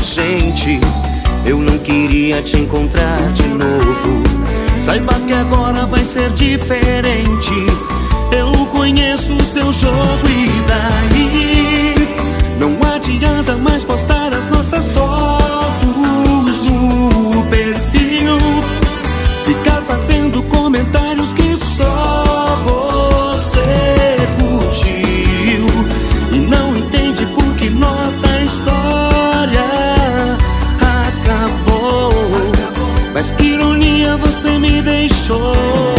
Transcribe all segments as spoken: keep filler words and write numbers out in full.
gente. Eu não queria te encontrar de novo. Saiba que agora vai ser diferente. Eu conheço o seu jogo e daí não adianta mais postar as nossas fotos no perfil, ficar fazendo comentários que só você curtiu e não entende por que nossa história acabou. Mas que ironia, você me deixou.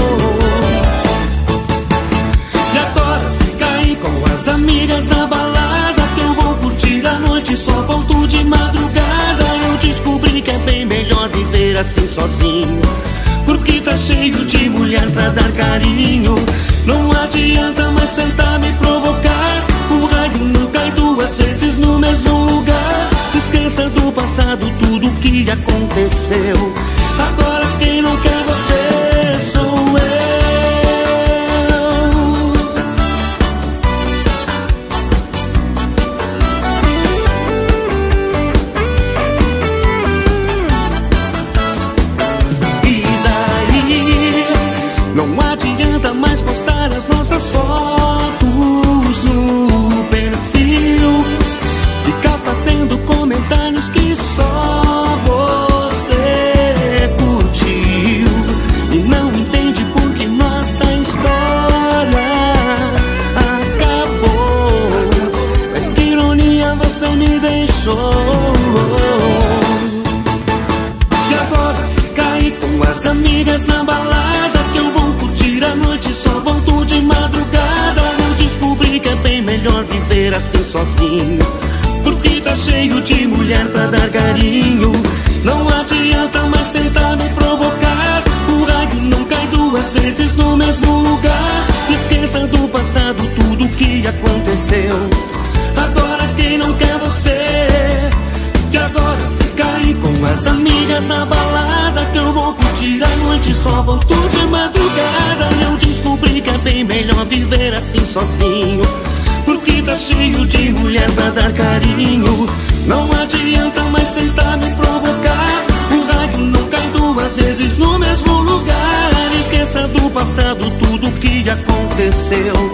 E agora fica aí com as amigas na balada, que eu vou curtir a noite, só volto de madrugada. Eu descobri que é bem melhor viver assim sozinho, porque tá cheio de mulher pra dar carinho. Não adianta mais tentar me provocar, o raio não cai duas vezes no mesmo lugar. Esqueça do passado tudo que aconteceu. Agora quem não quer você sou eu. E daí não adianta mais postar as nossas fotos no perfil, ficar fazendo comentários que só você curtiu e não entende por que nossa história acabou. Mas que ironia, você me deixou. E agora fica aí com as amigas na balada, que eu vou curtir a noite, só volto de madrugada. Eu descobri que é bem melhor viver assim sozinho, porque tá cheio de mulher pra dar carinho. Não adianta mais tentar me provocar, o raio não cai duas vezes no mesmo lugar. Esqueça do passado tudo que aconteceu. Agora quem não quer você, que agora fica aí com as amigas na balada, que eu vou curtir a noite, só volto de madrugada. Eu descobri que é bem melhor viver assim sozinho, porque tá cheio de mulher pra dar carinho. Não adianta mais tentar me provocar, o raio não cai duas vezes no mesmo lugar. Esqueça do passado tudo que aconteceu.